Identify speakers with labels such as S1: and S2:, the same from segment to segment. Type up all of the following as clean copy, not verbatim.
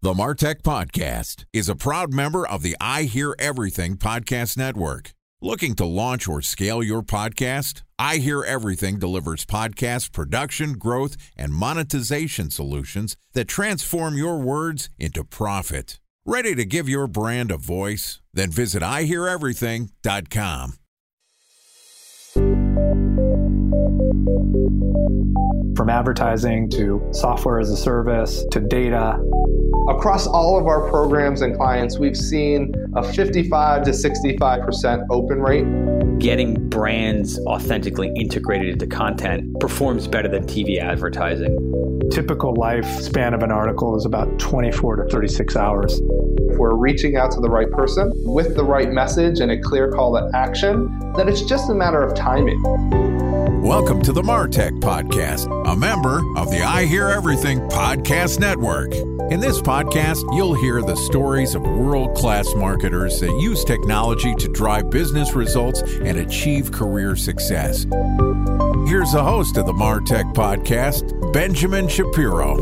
S1: The MarTech Podcast is a proud member of the I Hear Everything Podcast Network. Looking to launch or scale your podcast? I Hear Everything delivers podcast production, growth, and monetization solutions that transform your words into profit. Ready to give your brand a voice? Then visit iheareverything.com.
S2: From advertising to software as a service to data.
S3: Across all of our programs and clients, we've seen a 55 to 65% open rate.
S4: Getting brands authentically integrated into content performs better than TV advertising.
S2: Typical lifespan of an article is about 24 to 36 hours.
S3: If we're reaching out to the right person with the right message and a clear call to action, then it's just a matter of timing.
S1: Welcome to the MarTech Podcast, a member of the I Hear Everything Podcast Network. In this podcast, you'll hear the stories of world-class marketers that use technology to drive business results and achieve career success. Here's the host of the MarTech Podcast, Benjamin Shapiro.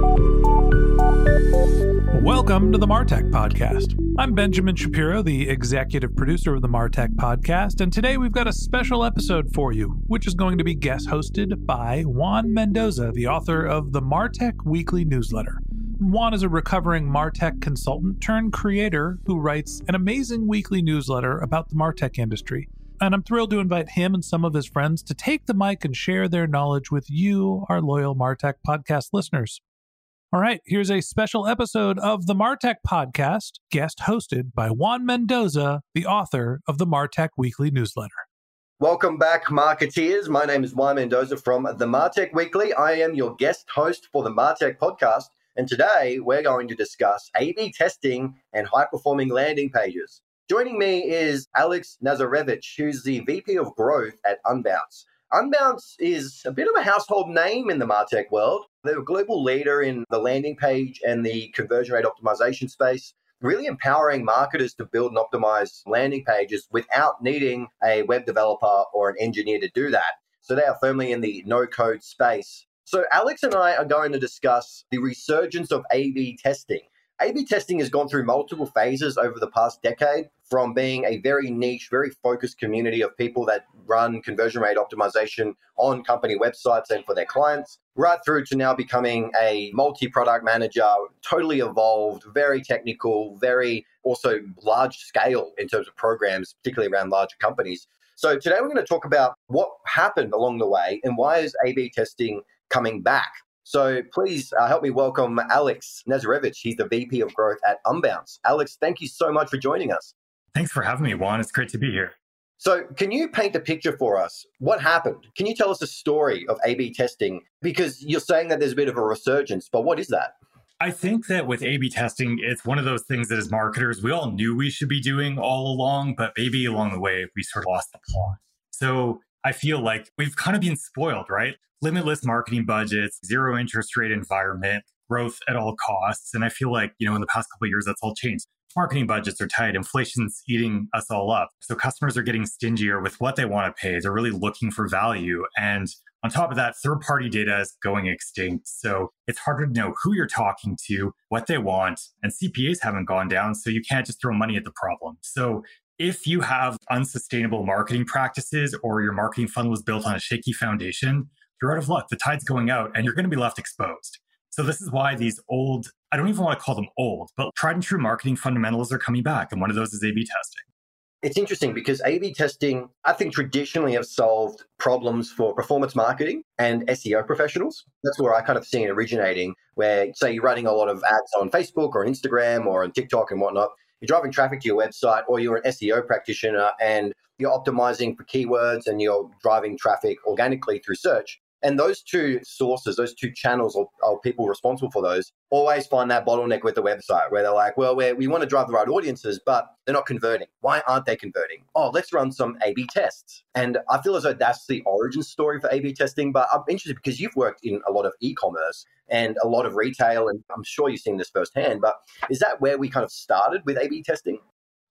S5: Welcome to the MarTech Podcast. I'm Benjamin Shapiro, the executive producer of the MarTech Podcast, and today we've got a special episode for you, which is going to be guest hosted by Juan Mendoza, the author of the MarTech Weekly Newsletter. Juan is a recovering MarTech consultant turned creator who writes an amazing weekly newsletter about the MarTech industry. And I'm thrilled to invite him and some of his friends to take the mic and share their knowledge with you, our loyal MarTech Podcast listeners. All right, here's a special episode of the MarTech Podcast, guest hosted by Juan Mendoza, the author of the MarTech Weekly Newsletter.
S6: Welcome back, marketeers. My name is Juan Mendoza from the MarTech Weekly. I am your guest host for the MarTech Podcast, and today we're going to discuss A/B testing and high-performing landing pages. Joining me is Alex Nazarevich, who's the VP of Growth at Unbounce. Unbounce is a bit of a household name in the MarTech world. They're a global leader in the landing page and the conversion rate optimization space, really empowering marketers to build and optimize landing pages without needing a web developer or an engineer to do that. So they are firmly in the no-code space. So Alex and I are going to discuss the resurgence of A/B testing. A/B testing has gone through multiple phases over the past decade, from being a very niche, very focused community of people that run conversion rate optimization on company websites and for their clients, right through to now becoming a multi-product manager, totally evolved, very technical, very also large scale in terms of programs, particularly around larger companies. So today we're going to talk about what happened along the way and why is A/B testing coming back. So please help me welcome Alex Nazarevich. He's the VP of Growth at Unbounce. Alex, thank you so much for joining us.
S7: Thanks for having me, Juan. It's great to be here.
S6: So can you paint a picture for us? What happened? Can you tell us the story of A/B testing? Because you're saying that there's a bit of a resurgence, but what is that?
S7: I think that with A/B testing, it's one of those things that as marketers, we all knew we should be doing all along, but maybe along the way, we sort of lost the plot. So I feel like we've kind of been spoiled, right? Limitless marketing budgets, zero interest rate environment, growth at all costs. And I feel like, in the past couple of years, that's all changed. Marketing budgets are tight. Inflation's eating us all up. So customers are getting stingier with what they want to pay. They're really looking for value. And on top of that, third-party data is going extinct. So it's harder to know who you're talking to, what they want, and CPAs haven't gone down. So you can't just throw money at the problem. So if you have unsustainable marketing practices or your marketing funnel was built on a shaky foundation, you're out of luck. The tide's going out and you're going to be left exposed. So this is why these old, I don't even want to call them old, but tried and true marketing fundamentals are coming back. And one of those is A/B testing.
S6: It's interesting because A/B testing, I think traditionally have solved problems for performance marketing and SEO professionals. That's where I kind of see it originating, where say you're running a lot of ads on Facebook or Instagram or on TikTok and whatnot. You're driving traffic to your website, or you're an SEO practitioner and you're optimizing for keywords and you're driving traffic organically through search. And those two sources, those two channels or people responsible for those always find that bottleneck with the website where they're like, well, we want to drive the right audiences, but they're not converting. Why aren't they converting? Oh, let's run some A/B tests. And I feel as though that's the origin story for A/B testing. But I'm interested because you've worked in a lot of e-commerce and a lot of retail, and I'm sure you've seen this firsthand. But is that where we kind of started with A/B testing?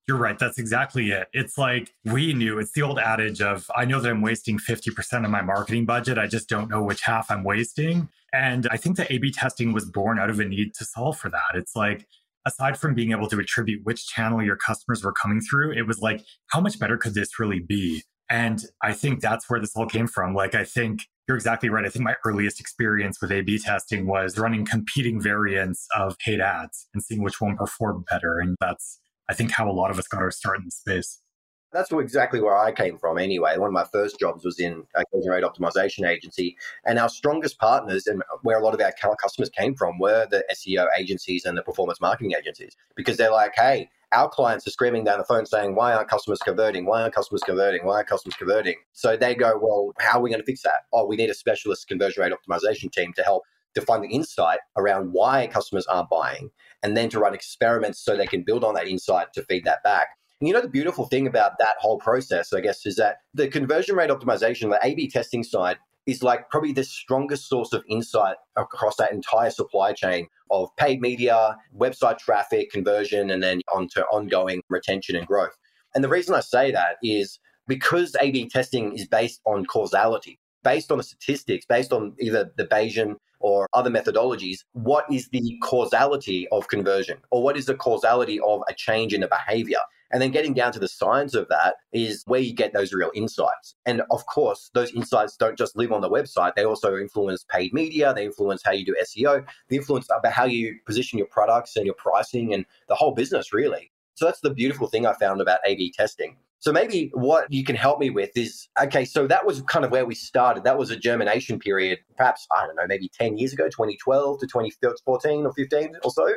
S7: You're right. That's exactly it. It's like we knew it's the old adage of, I know that I'm wasting 50% of my marketing budget. I just don't know which half I'm wasting. And I think that A/B testing was born out of a need to solve for that. It's like, aside from being able to attribute which channel your customers were coming through, it was like, how much better could this really be? And I think that's where this all came from. Like, I think you're exactly right. I think my earliest experience with A/B testing was running competing variants of paid ads and seeing which one performed better. And that's, I think, how a lot of us got our start in the space.
S6: That's exactly where I came from anyway. One of my first jobs was in a conversion rate optimization agency. And our strongest partners and where a lot of our customers came from were the SEO agencies and the performance marketing agencies, because they're like, hey, our clients are screaming down the phone saying, why aren't customers converting? Why aren't customers converting? Why aren't customers converting? So they go, well, how are we going to fix that? Oh, we need a specialist conversion rate optimization team to help define the insight around why customers aren't buying, and then to run experiments so they can build on that insight to feed that back. And the beautiful thing about that whole process, I guess, is that the conversion rate optimization, the A/B testing side, is like probably the strongest source of insight across that entire supply chain of paid media, website traffic, conversion, and then onto ongoing retention and growth. And the reason I say that is because A/B testing is based on causality, based on the statistics, based on either the Bayesian or other methodologies. What is the causality of conversion, or what is the causality of a change in a behavior? And then getting down to the science of that is where you get those real insights. And of course, those insights don't just live on the website. They also influence paid media. They influence how you do SEO. They influence about how you position your products and your pricing and the whole business, really. So that's the beautiful thing I found about A/B testing. So maybe what you can help me with is, okay, so that was kind of where we started. That was a germination period, perhaps, I don't know, maybe 10 years ago, 2012 to 2014 or 15 or so.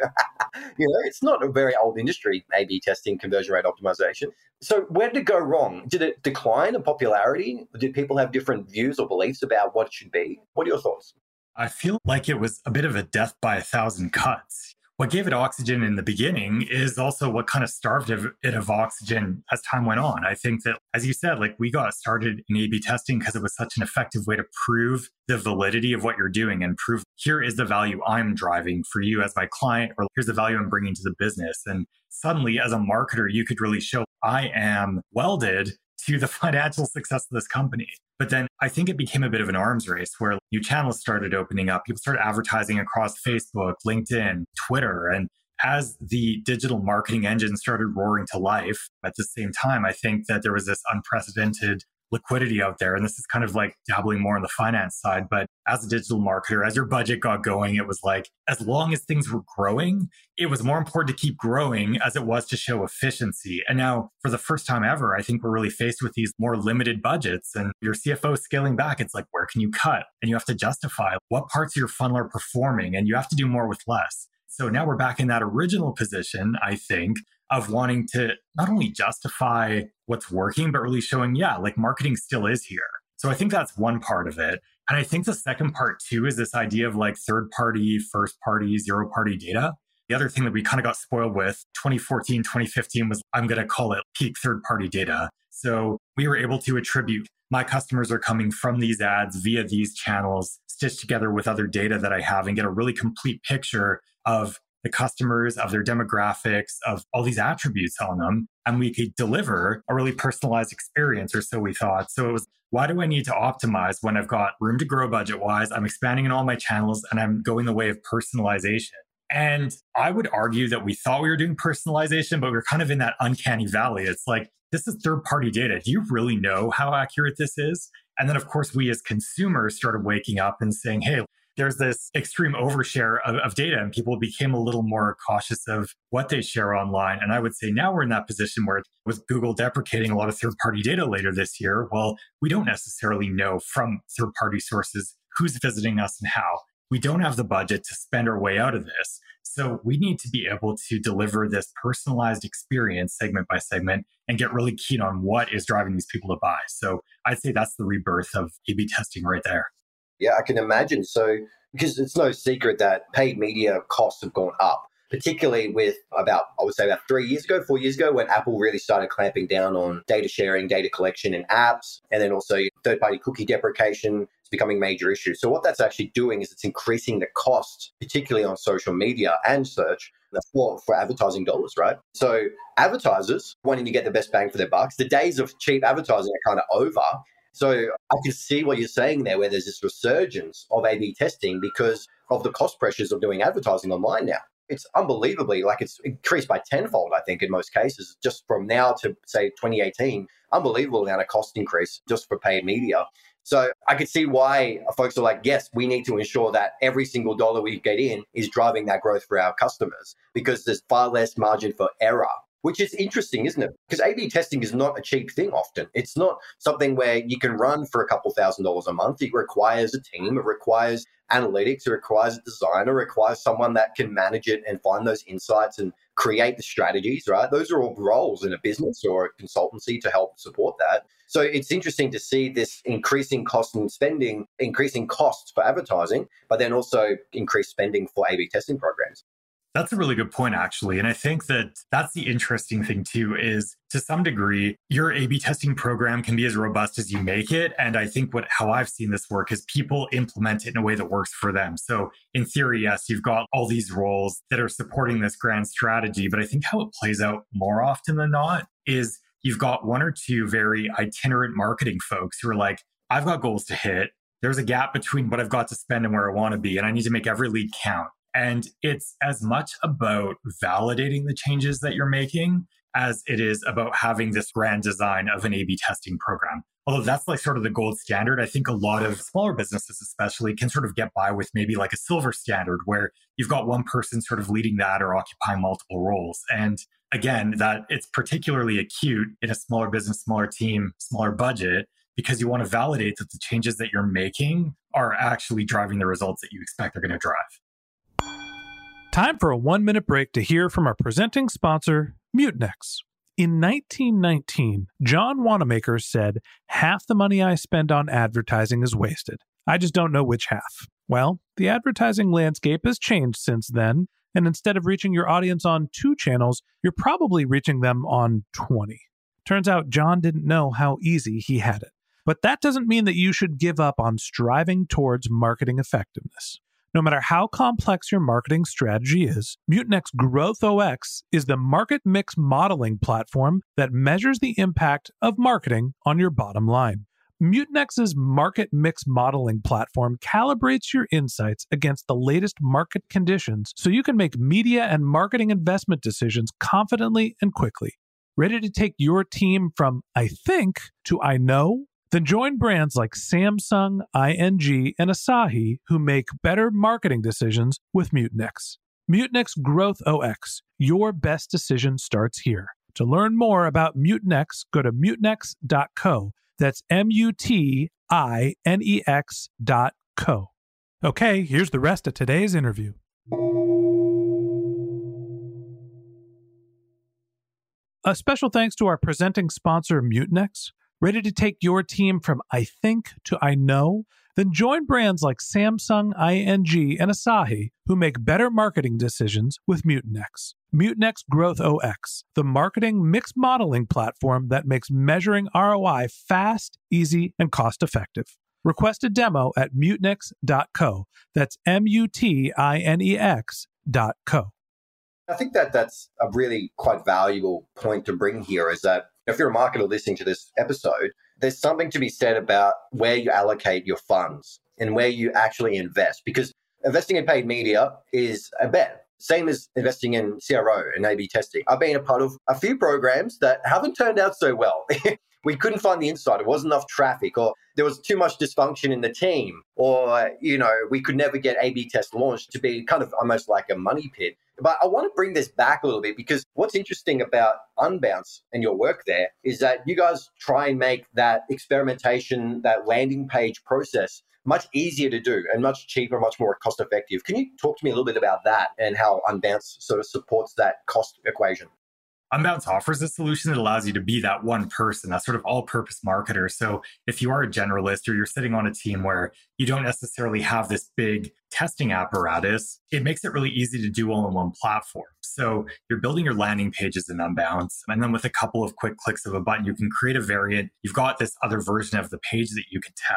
S6: It's not a very old industry, A/B testing, conversion rate optimization. So where did it go wrong? Did it decline in popularity? Did people have different views or beliefs about what it should be? What are your thoughts?
S7: I feel like it was a bit of a death by a thousand cuts. What gave it oxygen in the beginning is also what kind of starved it of oxygen as time went on. I think that, as you said, like we got started in A/B testing because it was such an effective way to prove the validity of what you're doing and prove here is the value I'm driving for you as my client, or here's the value I'm bringing to the business. And suddenly, as a marketer, you could really show I am welded to the financial success of this company. But then I think it became a bit of an arms race where new channels started opening up. People started advertising across Facebook, LinkedIn, Twitter. And as the digital marketing engine started roaring to life, at the same time, I think that there was this unprecedented liquidity out there. And this is kind of like dabbling more on the finance side. But as a digital marketer, as your budget got going, it was like, as long as things were growing, it was more important to keep growing as it was to show efficiency. And now for the first time ever, I think we're really faced with these more limited budgets and your CFO scaling back. It's like, where can you cut? And you have to justify what parts of your funnel are performing, and you have to do more with less. So now we're back in that original position, I think, of wanting to not only justify what's working, but really showing, like marketing still is here. So I think that's one part of it. And I think the second part too is this idea of like third party, first party, zero party data. The other thing that we kind of got spoiled with 2014, 2015 was, I'm going to call it peak third party data. So we were able to attribute my customers are coming from these ads via these channels, stitched together with other data that I have, and get a really complete picture of the customers, of their demographics, of all these attributes on them. And we could deliver a really personalized experience, or so we thought. So it was, why do I need to optimize when I've got room to grow budget-wise? I'm expanding in all my channels and I'm going the way of personalization. And I would argue that we thought we were doing personalization, but we're kind of in that uncanny valley. It's like, this is third-party data. Do you really know how accurate this is? And then, of course, we as consumers started waking up and saying, hey, there's this extreme overshare of data, and people became a little more cautious of what they share online. And I would say now we're in that position where, with Google deprecating a lot of third-party data later this year, well, we don't necessarily know from third-party sources who's visiting us and how. We don't have the budget to spend our way out of this. So we need to be able to deliver this personalized experience segment by segment and get really keen on what is driving these people to buy. So I'd say that's the rebirth of A/B testing right there.
S6: Yeah, I can imagine. So, because it's no secret that paid media costs have gone up, particularly with about 4 years ago, when Apple really started clamping down on data sharing, data collection in apps, and then also third-party cookie deprecation is becoming a major issue. So what that's actually doing is it's increasing the cost, particularly on social media and search, for advertising dollars, right? So advertisers wanting to get the best bang for their bucks, the days of cheap advertising are kind of over. So I can see what you're saying there, where there's this resurgence of A/B testing because of the cost pressures of doing advertising online now. It's unbelievably, like it's increased by tenfold, I think, in most cases, just from now to, say, 2018. Unbelievable amount of cost increase just for paid media. So I could see why folks are like, yes, we need to ensure that every single dollar we get in is driving that growth for our customers because there's far less margin for error, which is interesting, isn't it? Because A/B testing is not a cheap thing often. It's not something where you can run for a couple $1,000s a month. It requires a team. It requires analytics. It requires a designer. It requires someone that can manage it and find those insights and create the strategies, right? Those are all roles in a business or a consultancy to help support that. So it's interesting to see this increasing cost and spending, increasing costs for advertising, but then also increased spending for A/B testing programs.
S7: That's a really good point, actually. And I think that that's the interesting thing, too, is to some degree, your A/B testing program can be as robust as you make it. And I think how I've seen this work is people implement it in a way that works for them. So in theory, yes, you've got all these roles that are supporting this grand strategy. But I think how it plays out more often than not is you've got one or two very itinerant marketing folks who are like, I've got goals to hit. There's a gap between what I've got to spend and where I want to be. And I need to make every lead count. And it's as much about validating the changes that you're making as it is about having this grand design of an A/B testing program. Although that's like sort of the gold standard, I think a lot of smaller businesses especially can sort of get by with maybe like a silver standard where you've got one person sort of leading that or occupying multiple roles. And again, that it's particularly acute in a smaller business, smaller team, smaller budget, because you want to validate that the changes that you're making are actually driving the results that you expect they're going to drive.
S5: Time for a 1-minute break to hear from our presenting sponsor, Mutinex. In 1919, John Wanamaker said, "Half the money I spend on advertising is wasted. I just don't know which half." Well, the advertising landscape has changed since then, and instead of reaching your audience on 2 channels, you're probably reaching them on 20. Turns out John didn't know how easy he had it. But that doesn't mean that you should give up on striving towards marketing effectiveness. No matter how complex your marketing strategy is, Mutinex GrowthOS is the market mix modeling platform that measures the impact of marketing on your bottom line. Mutinex's market mix modeling platform calibrates your insights against the latest market conditions so you can make media and marketing investment decisions confidently and quickly. Ready to take your team from I think to I know? Then join brands like Samsung, ING, and Asahi who make better marketing decisions with Mutinex. Mutinex GrowthOS. Your best decision starts here. To learn more about Mutinex, go to mutinex.co. That's MUTINEX.co. Okay, here's the rest of today's interview. A special thanks to our presenting sponsor, Mutinex. Ready to take your team from I think to I know? Then join brands like Samsung, ING, and Asahi who make better marketing decisions with Mutinex. Mutinex GrowthOS, the marketing mix modeling platform that makes measuring ROI fast, easy, and cost-effective. Request a demo at mutinex.co. That's MUTINEX.co.
S6: I think that's a really quite valuable point to bring here is that if you're a marketer listening to this episode, there's something to be said about where you allocate your funds and where you actually invest, because investing in paid media is a bet. Same as investing in CRO and A/B testing. I've been a part of a few programs that haven't turned out so well. We couldn't find the insight. There wasn't enough traffic, or there was too much dysfunction in the team, or, we could never get A/B test launched to be kind of almost like a money pit. But I want to bring this back a little bit because what's interesting about Unbounce and your work there is that you guys try and make that experimentation, that landing page process much easier to do and much cheaper, much more cost effective. Can you talk to me a little bit about that and how Unbounce sort of supports that cost equation?
S7: Unbounce offers a solution that allows you to be that one person, that sort of all-purpose marketer. So if you are a generalist or you're sitting on a team where you don't necessarily have this big testing apparatus, it makes it really easy to do all in one platform. So you're building your landing pages in Unbounce, and then with a couple of quick clicks of a button, you can create a variant. You've got this other version of the page that you can test.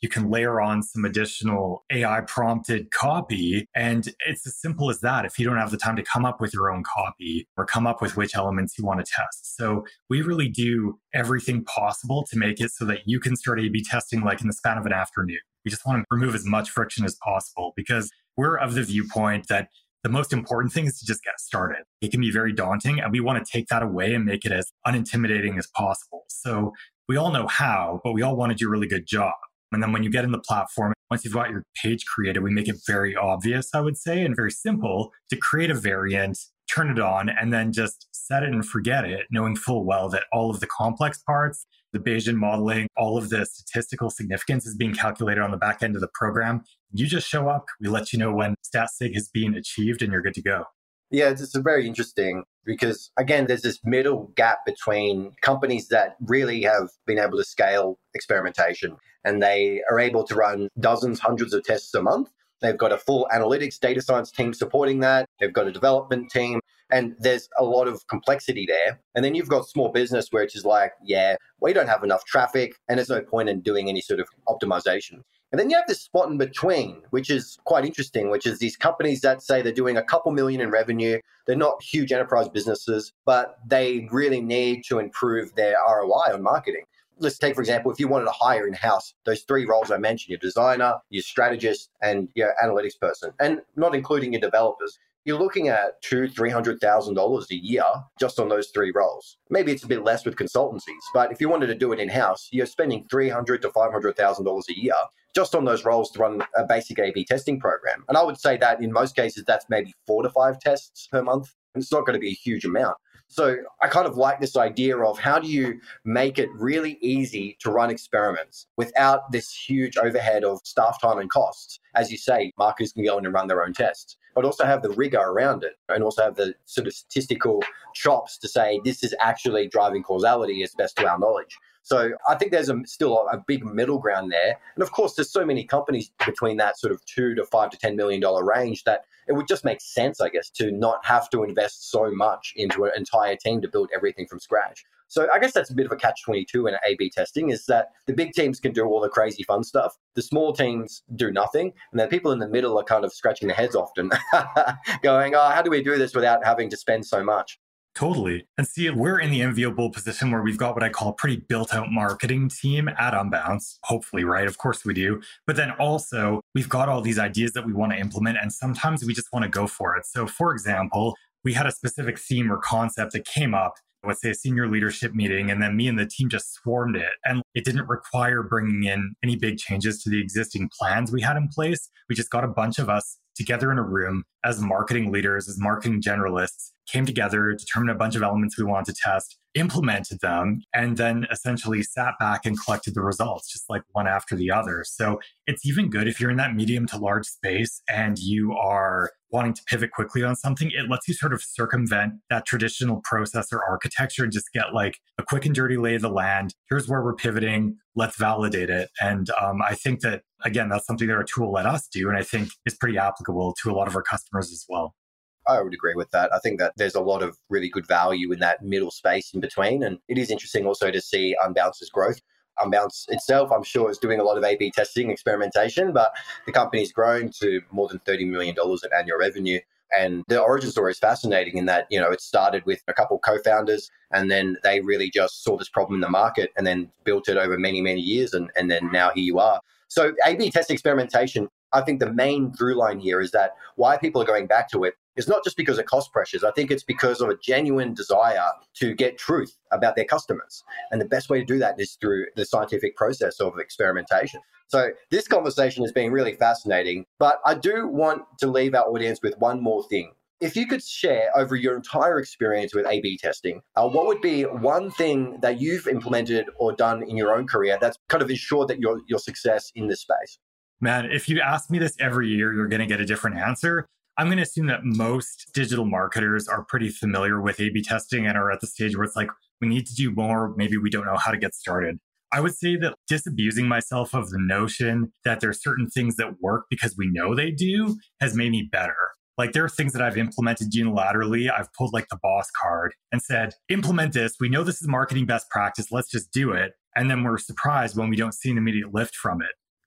S7: you can layer on some additional AI prompted copy. And it's as simple as that if you don't have the time to come up with your own copy or come up with which elements you want to test. So we really do everything possible to make it so that you can start A/B testing like in the span of an afternoon. We just want to remove as much friction as possible because we're of the viewpoint that the most important thing is to just get started. It can be very daunting, and we want to take that away and make it as unintimidating as possible. So we all know how, but we all want to do a really good job. And then when you get in the platform, once you've got your page created, we make it very obvious, I would say, and very simple to create a variant, turn it on, and then just set it and forget it, knowing full well that all of the complex parts, the Bayesian modeling, all of the statistical significance is being calculated on the back end of the program. You just show up, we let you know when stat sig has been achieved, and you're good to go.
S6: Yeah, it's very interesting because, again, there's this middle gap between companies that really have been able to scale experimentation and they are able to run dozens, hundreds of tests a month. They've got a full analytics data science team supporting that. They've got a development team. And there's a lot of complexity there. And then you've got small business where it's just like, yeah, we don't have enough traffic and there's no point in doing any sort of optimization. And then you have this spot in between, which is quite interesting, which is these companies that say they're doing a couple million in revenue. They're not huge enterprise businesses, but they really need to improve their ROI on marketing. Let's take, for example, if you wanted to hire in-house those 3 roles I mentioned, your designer, your strategist, and your analytics person, and not including your developers, you're looking at $200,000-$300,000 a year just on those 3 roles. Maybe it's a bit less with consultancies, but if you wanted to do it in-house, you're spending $300,000 to $500,000 a year just on those roles to run a basic A/B testing program. And I would say that in most cases, that's maybe 4 to 5 tests per month. And it's not going to be a huge amount. So I kind of like this idea of how do you make it really easy to run experiments without this huge overhead of staff time and costs. As you say, marketers can go in and run their own tests, but also have the rigor around it and also have the sort of statistical chops to say this is actually driving causality as best to our knowledge. So I think there's still a big middle ground there. And of course, there's so many companies between that sort of $2 to $5 to $10 million range that it would just make sense, I guess, to not have to invest so much into an entire team to build everything from scratch. So I guess that's a bit of a catch-22 in A/B testing is that the big teams can do all the crazy fun stuff. The small teams do nothing. And then people in the middle are kind of scratching their heads often going, oh, how do we do this without having to spend so much?
S7: Totally. And see, we're in the enviable position where we've got what I call a pretty built out marketing team at Unbounce, hopefully, right? Of course we do. But then also we've got all these ideas that we want to implement and sometimes we just want to go for it. So for example, we had a specific theme or concept that came up, let's say a senior leadership meeting, and then me and the team just swarmed it. And it didn't require bringing in any big changes to the existing plans we had in place. We just got a bunch of us together in a room as marketing leaders, as marketing generalists, came together, determined a bunch of elements we wanted to test, implemented them, and then essentially sat back and collected the results, just like one after the other. So it's even good if you're in that medium to large space and you are wanting to pivot quickly on something. It lets you sort of circumvent that traditional process or architecture and just get like a quick and dirty lay of the land. Here's where we're pivoting. Let's validate it. And I think that, again, that's something that our tool let us do. And I think is pretty applicable to a lot of our customers as well.
S6: I would agree with that. I think that there's a lot of really good value in that middle space in between. And it is interesting also to see Unbounce's growth. Unbounce itself, I'm sure, is doing a lot of A/B testing experimentation, but the company's grown to more than $30 million in annual revenue. And the origin story is fascinating in that, it started with a couple of co-founders and then they really just saw this problem in the market and then built it over many, many years. And then now here you are. So A/B test experimentation, I think the main through line here is that why people are going back to it is not just because of cost pressures. I think it's because of a genuine desire to get truth about their customers. And the best way to do that is through the scientific process of experimentation. So this conversation has been really fascinating, but I do want to leave our audience with one more thing. If you could share over your entire experience with A/B testing, what would be one thing that you've implemented or done in your own career that's kind of ensured that your success in this space?
S7: Man, if you ask me this every year, you're going to get a different answer. I'm going to assume that most digital marketers are pretty familiar with A/B testing and are at the stage where it's like, we need to do more. Maybe we don't know how to get started. I would say that disabusing myself of the notion that there are certain things that work because we know they do has made me better. Like there are things that I've implemented unilaterally. I've pulled like the boss card and said, implement this. We know this is marketing best practice. Let's just do it. And then we're surprised when we don't see an immediate lift from it.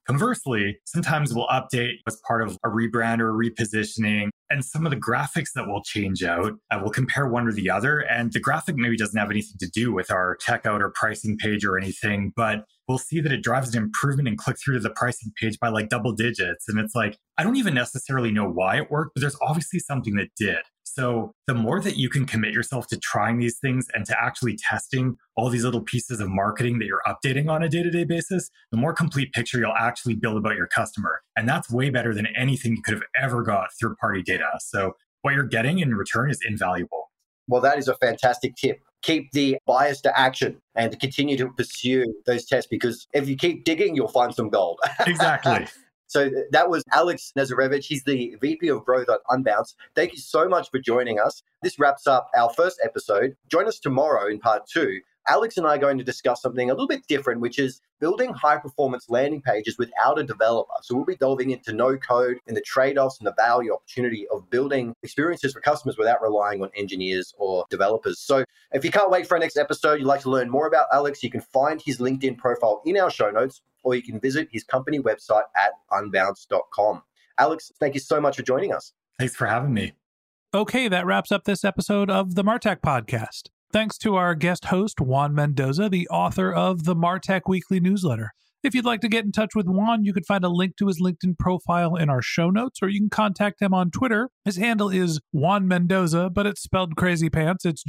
S7: Conversely, sometimes we'll update as part of a rebrand or a repositioning, and some of the graphics that will change out, we'll compare one or the other. And the graphic maybe doesn't have anything to do with our checkout or pricing page or anything, but we'll see that it drives an improvement in click through to the pricing page by like double digits. And it's like, I don't even necessarily know why it worked, but there's obviously something that did. So the more that you can commit yourself to trying these things and to actually testing all these little pieces of marketing that you're updating on a day-to-day basis, the more complete picture you'll actually build about your customer. And that's way better than anything you could have ever got third-party data. So what you're getting in return is invaluable.
S6: Well, that is a fantastic tip. Keep the bias to action and to continue to pursue those tests, because if you keep digging, you'll find some gold.
S7: Exactly.
S6: So that was Alex Nazarevich. He's the VP of Growth at Unbounce. Thank you so much for joining us. This wraps up our first episode. Join us tomorrow in part 2. Alex and I are going to discuss something a little bit different, which is building high-performance landing pages without a developer. So we'll be delving into no code and the trade-offs and the value opportunity of building experiences for customers without relying on engineers or developers. So if you can't wait for our next episode, you'd like to learn more about Alex, you can find his LinkedIn profile in our show notes, or you can visit his company website at unbounce.com. Alex, thank you so much for joining us.
S7: Thanks for having me.
S5: Okay, that wraps up this episode of the Martech Podcast. Thanks to our guest host, Juan Mendoza, the author of the Martech Weekly Newsletter. If you'd like to get in touch with Juan, you can find a link to his LinkedIn profile in our show notes, or you can contact him on Twitter. His handle is Juan Mendoza, but it's spelled crazy pants. It's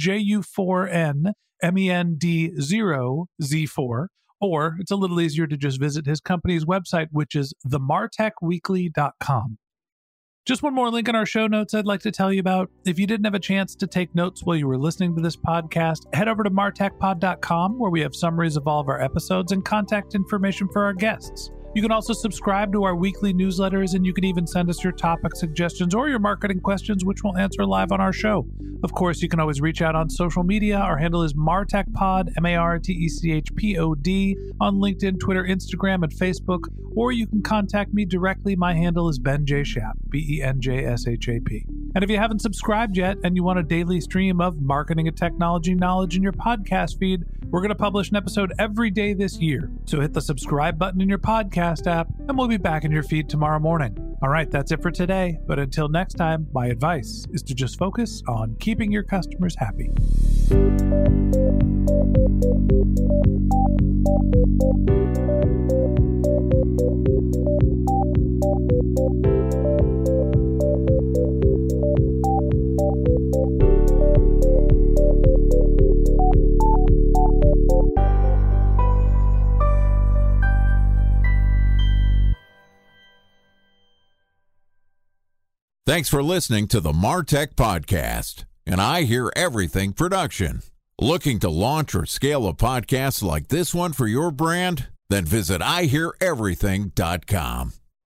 S5: JU4NMEND0Z4. Or it's a little easier to just visit his company's website, which is themartechweekly.com. Just one more link in our show notes I'd like to tell you about. If you didn't have a chance to take notes while you were listening to this podcast, head over to martechpod.com, where we have summaries of all of our episodes and contact information for our guests. You can also subscribe to our weekly newsletters, and you can even send us your topic suggestions or your marketing questions, which we'll answer live on our show. Of course, you can always reach out on social media. Our handle is MartechPod, MartechPod, on LinkedIn, Twitter, Instagram, and Facebook, or you can contact me directly. My handle is Ben J. Shap, BenJShap. And if you haven't subscribed yet and you want a daily stream of marketing and technology knowledge in your podcast feed, we're going to publish an episode every day this year. So hit the subscribe button in your podcast app, and we'll be back in your feed tomorrow morning. All right, that's it for today. But until next time, my advice is to just focus on keeping your customers happy.
S1: Thanks for listening to the Martech Podcast, an I Hear Everything production. Looking to launch or scale a podcast like this one for your brand? Then visit iheareverything.com.